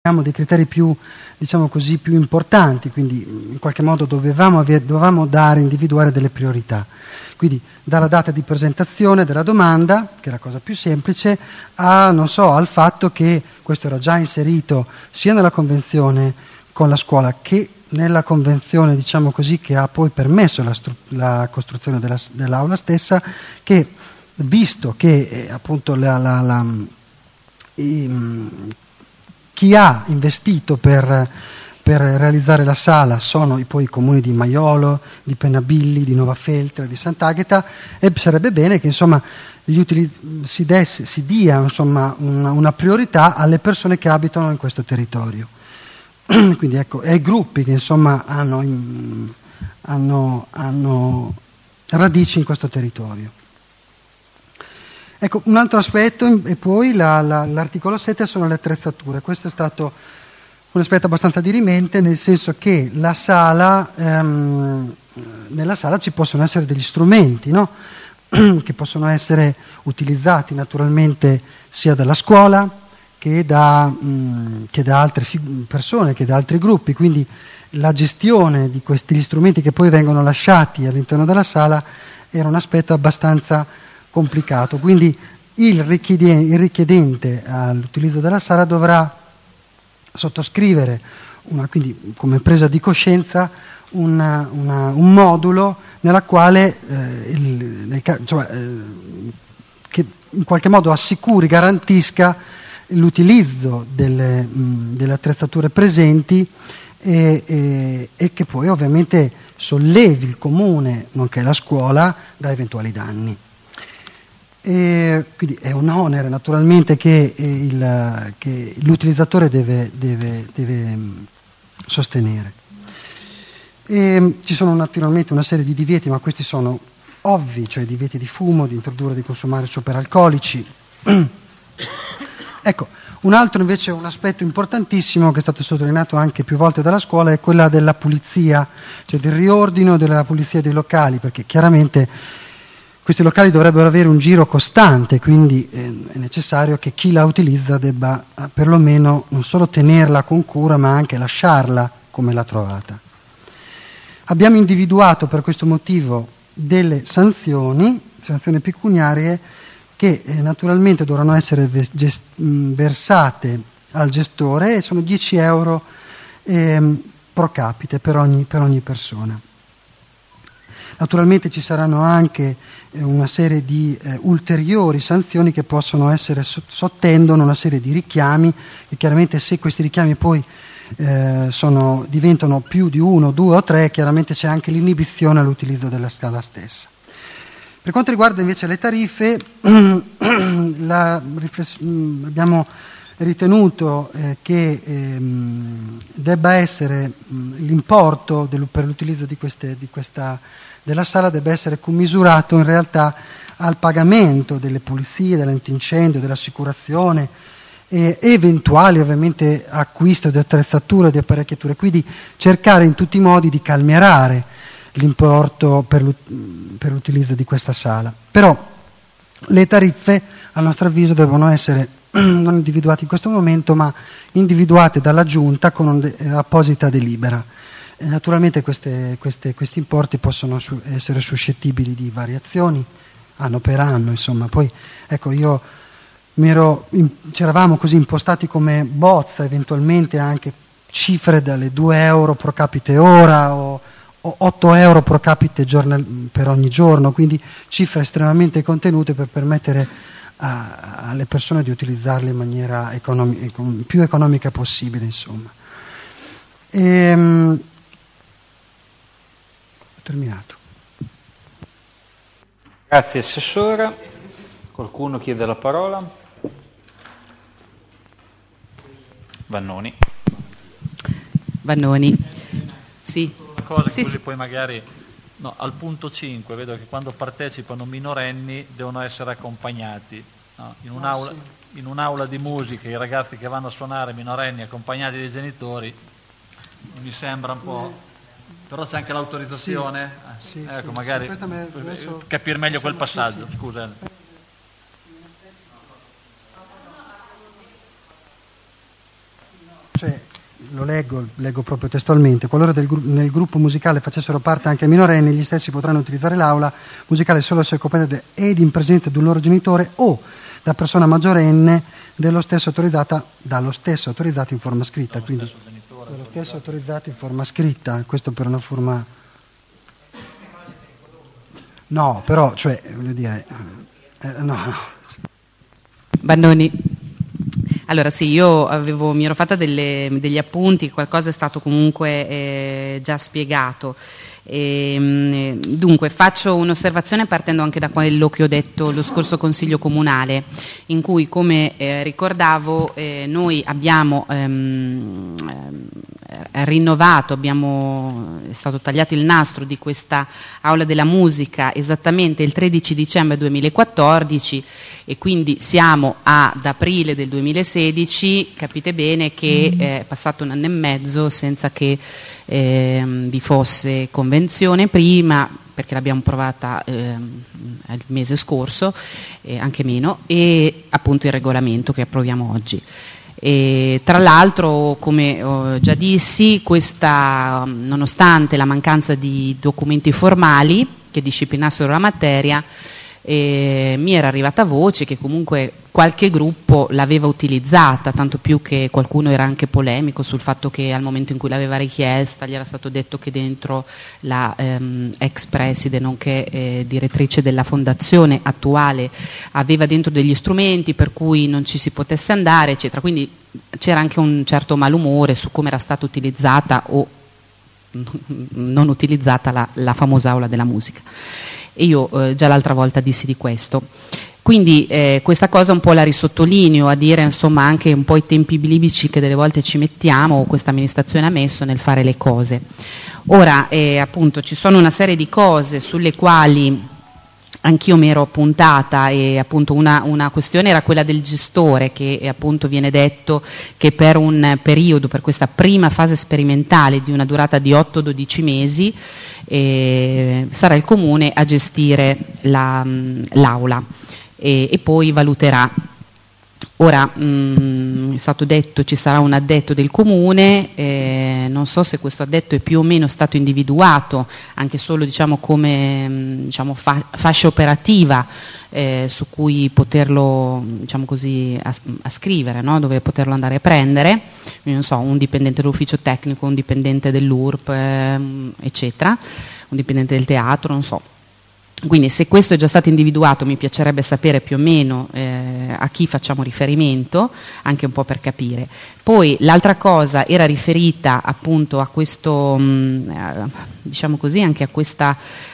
dei criteri più, diciamo così, più importanti, quindi in qualche modo dovevamo individuare delle priorità. Quindi dalla data di presentazione della domanda, che è la cosa più semplice, al fatto che questo era già inserito sia nella convenzione con la scuola che nella convenzione, diciamo così, che ha poi permesso la costruzione dell'aula stessa, che visto che appunto chi ha investito per realizzare la sala sono poi i comuni di Maiolo, di Pennabilli, di Novafeltre, di Sant'Agata, e sarebbe bene che insomma si dia insomma una priorità alle persone che abitano in questo territorio. Quindi ecco, ai gruppi che insomma hanno radici in questo territorio. Ecco, un altro aspetto, e poi l'articolo 7 sono le attrezzature. Questo è stato un aspetto abbastanza dirimente, nel senso che nella sala ci possono essere degli strumenti, no? Che possono essere utilizzati naturalmente sia dalla scuola che da altre persone, che da altri gruppi, quindi la gestione di questi strumenti che poi vengono lasciati all'interno della sala era un aspetto abbastanza complicato, quindi il richiedente all'utilizzo della sala dovrà sottoscrivere, quindi come presa di coscienza, un modulo nella quale che in qualche modo garantisca l'utilizzo delle attrezzature presenti e che poi ovviamente sollevi il comune, nonché la scuola, da eventuali danni. Quindi è un onere naturalmente che l'utilizzatore deve sostenere. Ci sono naturalmente una serie di divieti, ma questi sono ovvi, cioè divieti di fumo, di introdurre, di consumare superalcolici. Ecco, un altro invece, un aspetto importantissimo che è stato sottolineato anche più volte dalla scuola è quella della pulizia, cioè del riordino della pulizia dei locali, perché chiaramente questi locali dovrebbero avere un giro costante, quindi è necessario che chi la utilizza debba perlomeno non solo tenerla con cura, ma anche lasciarla come l'ha trovata. Abbiamo individuato per questo motivo delle sanzioni pecuniarie che naturalmente dovranno essere versate al gestore, e sono 10 euro pro capite per ogni persona. Naturalmente ci saranno anche una serie di ulteriori sanzioni che possono essere sottendono una serie di richiami, e chiaramente se questi richiami poi diventano più di 1, 2 o 3, chiaramente c'è anche l'inibizione all'utilizzo della scala stessa. Per quanto riguarda invece le tariffe, abbiamo ritenuto che debba essere l'importo per l'utilizzo della sala debba essere commisurato in realtà al pagamento delle pulizie, dell'antincendio, dell'assicurazione e eventuali ovviamente acquisto di attrezzature, di apparecchiature, quindi cercare in tutti i modi di calmierare l'importo per l'utilizzo di questa sala. Però le tariffe, a nostro avviso, devono essere non individuate in questo momento, ma individuate dalla Giunta con un'apposita delibera. Naturalmente questi importi possono essere suscettibili di variazioni anno per anno, insomma. Poi ecco, ci eravamo così impostati come bozza, eventualmente anche cifre dalle 2 euro pro capite ora o 8 euro pro capite per ogni giorno, quindi cifre estremamente contenute per permettere alle persone di utilizzarle in maniera più economica possibile, insomma. Terminato. Grazie Assessore. Qualcuno chiede la parola? Vannoni. Sì. Una cosa, Sì, così sì. poi magari al punto 5 vedo che quando partecipano minorenni devono essere accompagnati, no? In un'aula di musica i ragazzi che vanno a suonare minorenni accompagnati dai genitori mi sembra un po'. Però c'è anche l'autorizzazione? Sì, ecco, sì, magari capire meglio quel passaggio, sì. scusa. cioè, lo leggo proprio testualmente: qualora nel gruppo musicale facessero parte anche minorenni, gli stessi potranno utilizzare l'aula musicale solo se competente ed in presenza di un loro genitore o da persona maggiorenne dallo stesso autorizzata in forma scritta. Quindi dallo stesso autorizzato in forma scritta, questo per una forma. No, però, cioè, voglio dire, no. Bannoni. Allora sì, io mi ero fatta degli appunti, qualcosa è stato comunque già spiegato. Dunque faccio un'osservazione partendo anche da quello che ho detto lo scorso Consiglio Comunale, in cui, come ricordavo, noi abbiamo rinnovato, è stato tagliato il nastro di questa Aula della Musica esattamente il 13 dicembre 2014 e quindi siamo ad aprile del 2016, capite bene che è passato 1 anno e mezzo senza che vi fosse convenzione prima, perché l'abbiamo provata il mese scorso, anche meno, e appunto il regolamento che approviamo oggi. E tra l'altro, come già dissi, nonostante la mancanza di documenti formali che disciplinassero la materia, mi era arrivata voce che comunque qualche gruppo l'aveva utilizzata, tanto più che qualcuno era anche polemico sul fatto che al momento in cui l'aveva richiesta gli era stato detto che dentro la ex preside, nonché direttrice della fondazione attuale, aveva dentro degli strumenti per cui non ci si potesse andare, eccetera. Quindi c'era anche un certo malumore su come era stata utilizzata o non utilizzata la famosa Aula della Musica. E io già l'altra volta dissi di questo. Quindi questa cosa un po' la risottolineo a dire, insomma, anche un po' i tempi biblici che delle volte ci mettiamo, o questa amministrazione ha messo nel fare le cose. Ora, appunto, ci sono una serie di cose sulle quali anch'io mi ero appuntata, e appunto una questione era quella del gestore, che appunto viene detto che per un periodo, per questa prima fase sperimentale di una durata di 8-12 mesi, sarà il comune a gestire l'aula e poi valuterà. Ora è stato detto ci sarà un addetto del comune, non so se questo addetto è più o meno stato individuato anche solo, diciamo, come fascia operativa su cui poterlo, diciamo così, ascrivere, no? Dove poterlo andare a prendere, non so, un dipendente dell'ufficio tecnico, un dipendente dell'URP, eccetera, un dipendente del teatro, non so. Quindi se questo è già stato individuato mi piacerebbe sapere più o meno a chi facciamo riferimento, anche un po' per capire. Poi l'altra cosa era riferita appunto a questo, diciamo così, anche a questo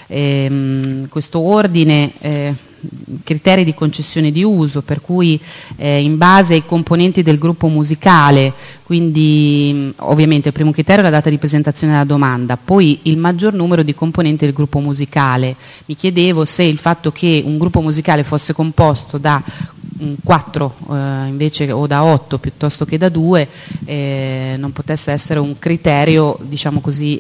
ordine, criteri di concessione di uso, per cui in base ai componenti del gruppo musicale, quindi ovviamente il primo criterio è la data di presentazione della domanda, poi il maggior numero di componenti del gruppo musicale. Mi chiedevo se il fatto che un gruppo musicale fosse composto da 4 invece, o da 8 piuttosto che da 2 non potesse essere un criterio, diciamo così,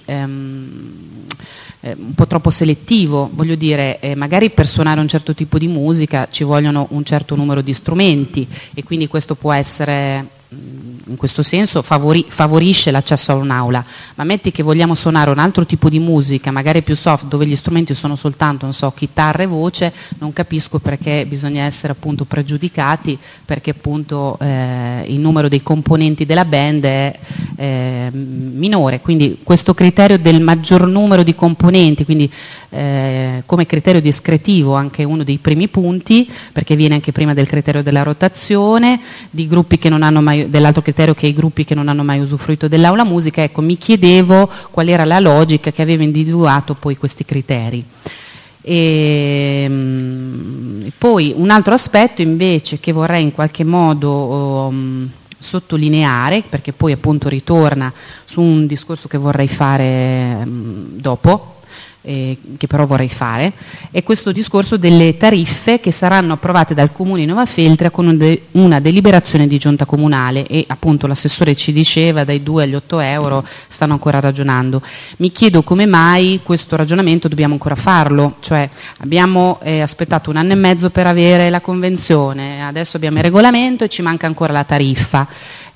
un po' troppo selettivo. Voglio dire, magari per suonare un certo tipo di musica ci vogliono un certo numero di strumenti e quindi questo può essere, in questo senso favorisce l'accesso a un'aula, ma metti che vogliamo suonare un altro tipo di musica, magari più soft, dove gli strumenti sono soltanto, non so, chitarra e voce, non capisco perché bisogna essere appunto pregiudicati, perché appunto il numero dei componenti della band è minore, quindi questo criterio del maggior numero di componenti, quindi come criterio discretivo anche uno dei primi punti, perché viene anche prima del criterio della rotazione, di gruppi che non hanno mai, dell'altro criterio che i gruppi che non hanno mai usufruito dell'aula musica. Ecco, mi chiedevo qual era la logica che aveva individuato poi questi criteri. E poi un altro aspetto invece che vorrei in qualche modo sottolineare, perché poi appunto ritorna su un discorso che vorrei fare dopo, che però vorrei fare, è questo discorso delle tariffe che saranno approvate dal Comune di Nova Feltria con una deliberazione di giunta comunale, e appunto l'assessore ci diceva dai 2 agli 8 euro stanno ancora ragionando. Mi chiedo come mai questo ragionamento dobbiamo ancora farlo, cioè abbiamo aspettato 1 anno e mezzo per avere la convenzione, adesso abbiamo il regolamento e ci manca ancora la tariffa.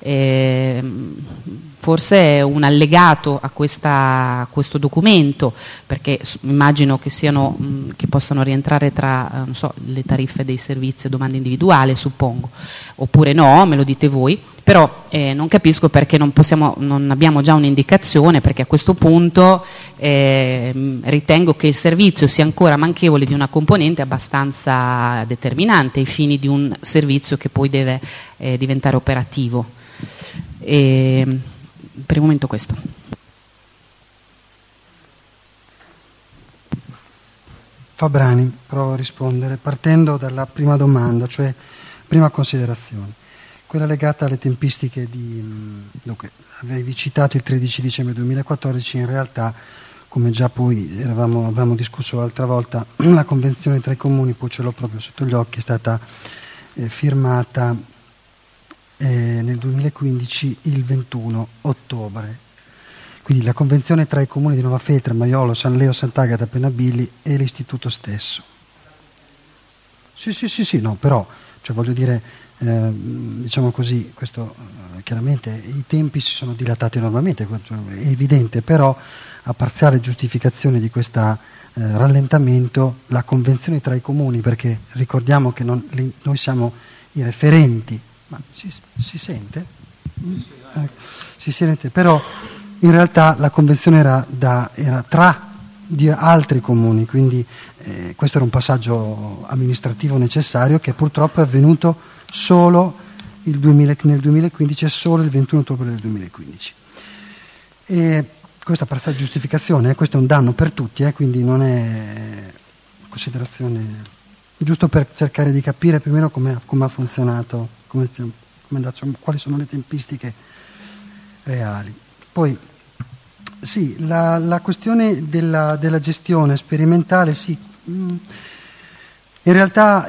Forse è un allegato a questo documento, perché immagino che che possano rientrare tra non so, le tariffe dei servizi a domanda individuale, suppongo, oppure no, me lo dite voi, però non capisco perché non abbiamo già un'indicazione, perché a questo punto ritengo che il servizio sia ancora manchevole di una componente abbastanza determinante ai fini di un servizio che poi deve diventare operativo. Per il momento questo. Fabrani, provo a rispondere partendo dalla prima domanda, cioè prima considerazione, quella legata alle tempistiche dunque, avevi citato il 13 dicembre 2014, in realtà come già poi avevamo discusso l'altra volta, la convenzione tra i comuni, poi ce l'ho proprio sotto gli occhi, è stata firmata nel 2015 il 21 ottobre. Quindi la convenzione tra i comuni di Nova Feltria, Maiolo, San Leo, Sant'Agata, Penabilli e l'istituto stesso. Sì, no, però, cioè voglio dire, diciamo così, questo chiaramente i tempi si sono dilatati enormemente, è evidente, però a parziale giustificazione di questo rallentamento, la convenzione tra i comuni, perché ricordiamo che noi siamo i referenti. Ma si sente? Si sente, però in realtà la convenzione era tra di altri comuni, quindi questo era un passaggio amministrativo necessario che purtroppo è avvenuto solo nel 2015 e solo il 21 ottobre del 2015. E questa parziale giustificazione, questo è un danno per tutti, quindi non è considerazione, giusto per cercare di capire più o meno come ha funzionato. Quali sono le tempistiche reali. Poi sì, la questione della gestione sperimentale, sì, in realtà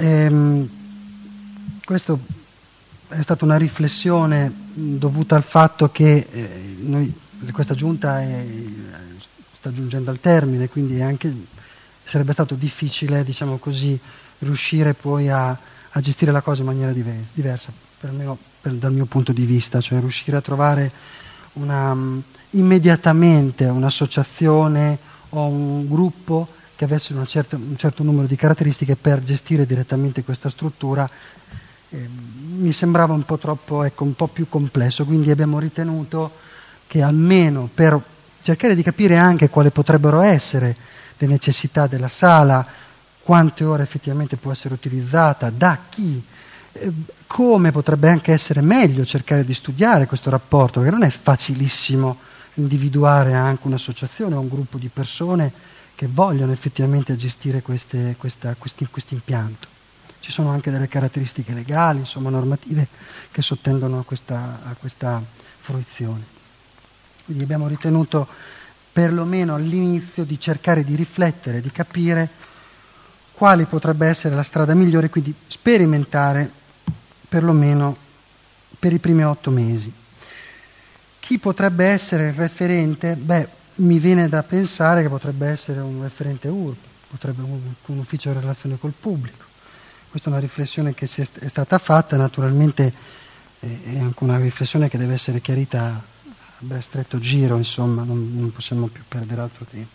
questo è stata una riflessione dovuta al fatto che questa giunta sta giungendo al termine, quindi sarebbe stato difficile, diciamo così, riuscire poi a gestire la cosa in maniera diversa, almeno dal mio punto di vista, cioè riuscire a trovare immediatamente un'associazione o un gruppo che avesse un certo numero di caratteristiche per gestire direttamente questa struttura. Mi sembrava un po' troppo, un po' più complesso, quindi abbiamo ritenuto che almeno per cercare di capire anche quali potrebbero essere le necessità della sala, quante ore effettivamente può essere utilizzata, da chi, come potrebbe anche essere meglio cercare di studiare questo rapporto, perché non è facilissimo individuare anche un'associazione o un gruppo di persone che vogliono effettivamente gestire questo impianto. Ci sono anche delle caratteristiche legali, insomma normative, che sottendono a questa fruizione. Quindi abbiamo ritenuto perlomeno all'inizio di cercare di riflettere, di capire quale potrebbe essere la strada migliore, quindi sperimentare perlomeno per i primi 8 mesi. Chi potrebbe essere il referente? Mi viene da pensare che potrebbe essere un referente URP, potrebbe un ufficio di relazione col pubblico. Questa è una riflessione che è stata fatta, naturalmente è anche una riflessione che deve essere chiarita a stretto giro, insomma, non possiamo più perdere altro tempo.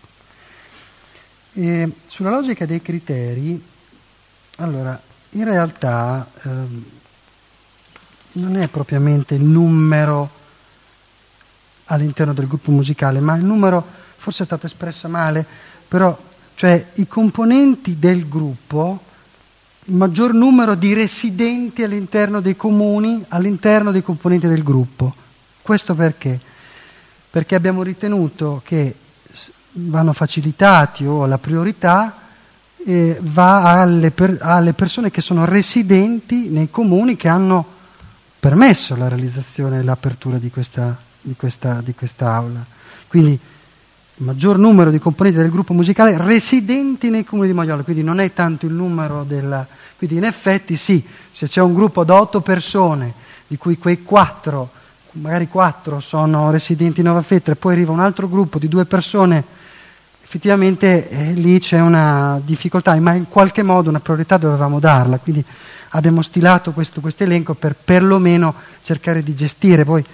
E sulla logica dei criteri, allora, in realtà non è propriamente il numero all'interno del gruppo musicale, ma il numero, forse è stato espresso male, però, cioè i componenti del gruppo, il maggior numero di residenti all'interno dei comuni, all'interno dei componenti del gruppo. Questo perché? Perché abbiamo ritenuto che vanno facilitati o la priorità va alle persone che sono residenti nei comuni che hanno permesso la realizzazione e l'apertura di questa aula. Quindi maggior numero di componenti del gruppo musicale residenti nei comuni di Maggiolo, quindi non è tanto il numero quindi in effetti sì, se c'è un gruppo da 8 persone, di cui quei 4, magari 4 sono residenti in Nova Feltre, poi arriva un altro gruppo di 2 persone, effettivamente lì c'è una difficoltà, ma in qualche modo una priorità dovevamo darla, quindi abbiamo stilato questo elenco per perlomeno cercare di gestire. Poi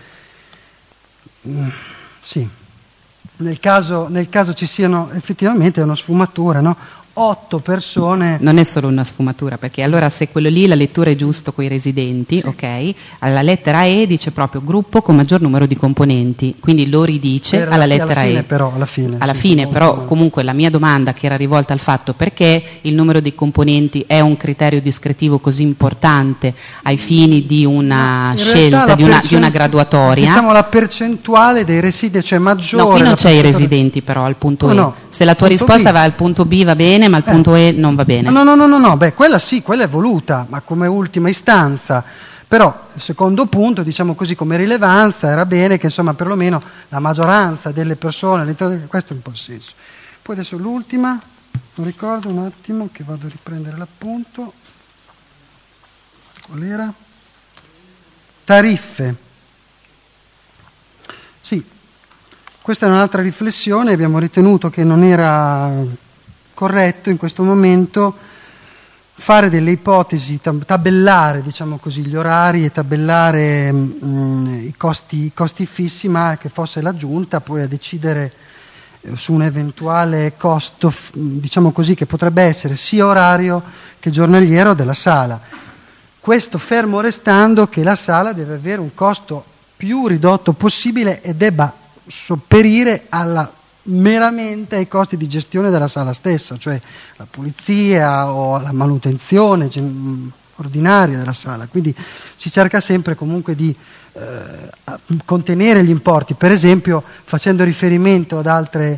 sì, nel caso ci siano effettivamente una sfumatura, no? 8 persone. Non è solo una sfumatura, perché allora se quello lì la lettura è giusto con i residenti, sì. Ok, alla lettera E dice proprio gruppo con maggior numero di componenti, quindi lo ridice alla lettera E. Alla fine, però comunque la mia domanda, che era rivolta al fatto perché il numero dei componenti è un criterio descrittivo così importante ai fini di una scelta, di una graduatoria. Diciamo la percentuale dei residenti, cioè maggiore. No, qui non c'è i residenti però al punto E. No. Se la tua risposta va al punto B va bene, ma il punto E non va bene. No, beh, quella sì, quella è voluta, ma come ultima istanza. Però il secondo punto, diciamo così, come rilevanza, era bene che insomma perlomeno la maggioranza delle persone, questo è un po' il senso. Poi adesso l'ultima, non ricordo un attimo che vado a riprendere l'appunto. Qual era? Tariffe. Sì, questa è un'altra riflessione, abbiamo ritenuto che non era corretto in questo momento fare delle ipotesi, tabellare, diciamo così, gli orari e tabellare i costi fissi, ma che fosse la Giunta poi a decidere su un eventuale costo, diciamo così, che potrebbe essere sia orario che giornaliero della sala. Questo fermo restando che la sala deve avere un costo più ridotto possibile e debba sopperire meramente ai costi di gestione della sala stessa, cioè la pulizia o la manutenzione ordinaria della sala. Quindi si cerca sempre comunque di contenere gli importi, per esempio facendo riferimento ad altre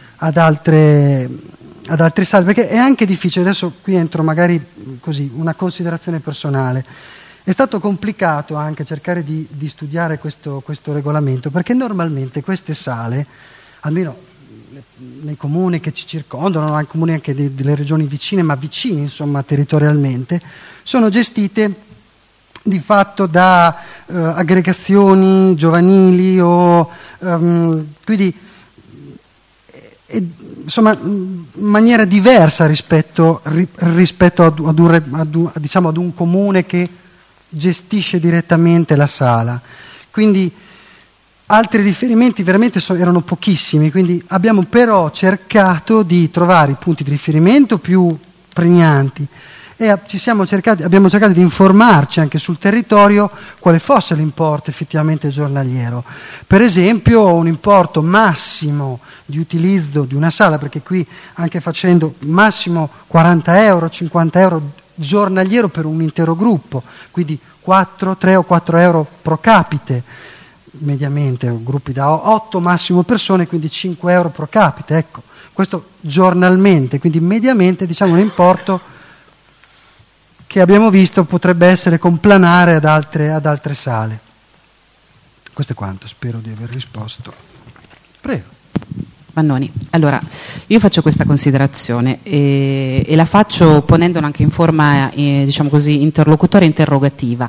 sale, perché è anche difficile. Adesso qui entro magari così, una considerazione personale. È stato complicato anche cercare di studiare questo regolamento, perché normalmente queste sale, almeno nei comuni che ci circondano, nei comuni anche delle regioni vicine, ma vicini insomma territorialmente, sono gestite di fatto da aggregazioni giovanili o quindi insomma in maniera diversa rispetto ad un comune che gestisce direttamente la sala. Quindi altri riferimenti veramente erano pochissimi, quindi abbiamo però cercato di trovare i punti di riferimento più pregnanti e abbiamo cercato di informarci anche sul territorio quale fosse l'importo effettivamente giornaliero. Per esempio un importo massimo di utilizzo di una sala, perché qui anche facendo massimo 40 euro, 50 euro giornaliero per un intero gruppo, quindi 3 o 4 euro pro capite, mediamente gruppi da 8 massimo persone, quindi 5 euro pro capite, ecco, questo giornalmente, quindi mediamente diciamo un importo che abbiamo visto potrebbe essere complanare ad altre sale. Questo è quanto, spero di aver risposto. Prego. Vannoni, allora io faccio questa considerazione e la faccio ponendola anche in forma diciamo così interlocutoria interrogativa.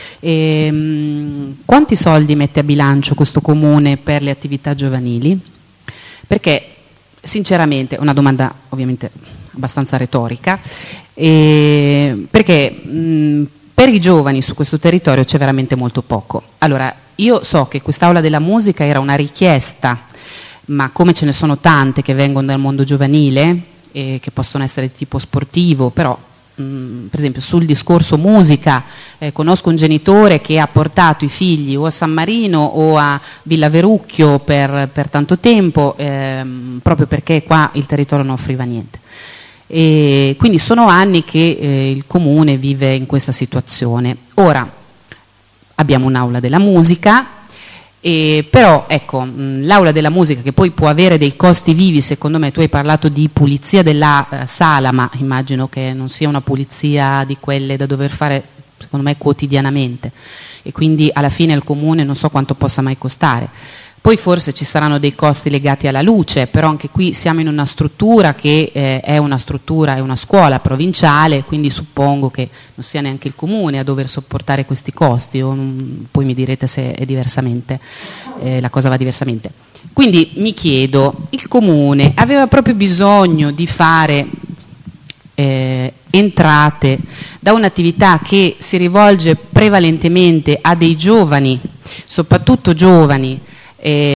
Quanti soldi mette a bilancio questo comune per le attività giovanili? Perché sinceramente è una domanda ovviamente abbastanza retorica, perché per i giovani su questo territorio c'è veramente molto poco. Allora io so che quest'aula della musica era una richiesta, ma come ce ne sono tante che vengono dal mondo giovanile e che possono essere di tipo sportivo, però per esempio sul discorso musica conosco un genitore che ha portato i figli o a San Marino o a Villa Verucchio per tanto tempo, proprio perché qua il territorio non offriva niente. E quindi sono anni che il comune vive in questa situazione. Ora abbiamo un'aula della musica, però ecco, l'aula della musica che poi può avere dei costi vivi, secondo me tu hai parlato di pulizia della sala, ma immagino che non sia una pulizia di quelle da dover fare secondo me quotidianamente, e quindi alla fine il comune non so quanto possa mai costare. Poi forse ci saranno dei costi legati alla luce, però anche qui siamo in una struttura che è una scuola provinciale, quindi suppongo che non sia neanche il comune a dover sopportare questi costi, poi mi direte se è diversamente, la cosa va diversamente. Quindi mi chiedo, il comune aveva proprio bisogno di fare entrate da un'attività che si rivolge prevalentemente a dei giovani, soprattutto giovani,